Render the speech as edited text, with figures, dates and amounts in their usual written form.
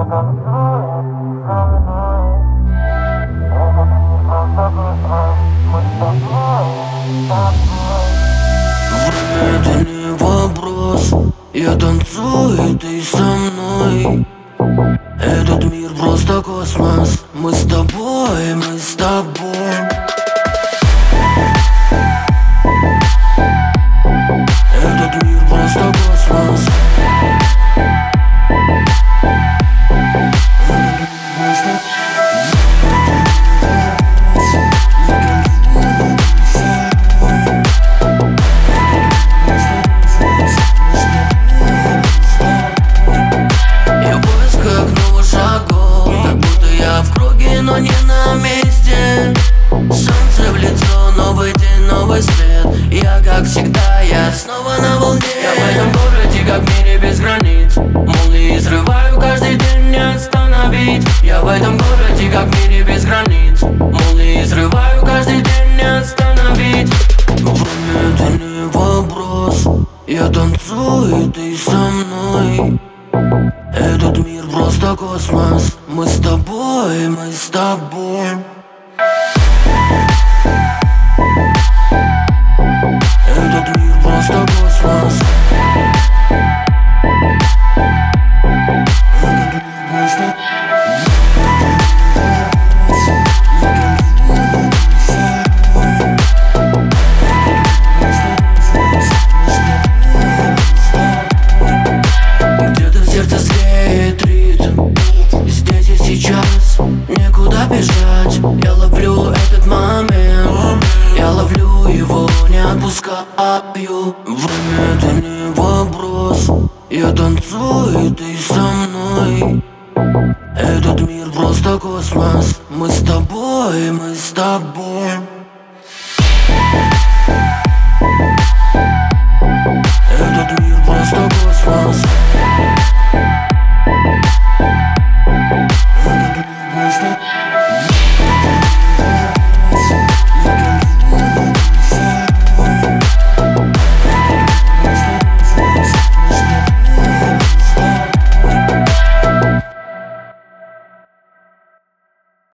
Время — это не вопрос. Я танцую, и ты со мной. Этот мир просто космос. Мы с тобой, мы с тобой. Этот мир просто космос. Но не на месте. Солнце в лицо, новый день, новый свет. Я как всегда, я снова на волне. Я в этом городе, как в мире без границ. Молнии срываю каждый день, не остановить. Я в этом городе, как в мире без границ. Молнии срываю каждый день, не остановить. Время — это не вопрос. Я танцую, и ты со мной. Этот мир просто космос. Мы с тобой, мы с тобой. Этот мир просто космос. Здесь и сейчас некуда бежать. Я ловлю этот момент, я ловлю его, не отпускаю. Время — это не вопрос. Я танцую, и ты со мной. Этот мир просто космос. Мы с тобой, мы с тобой. Этот мир просто космос.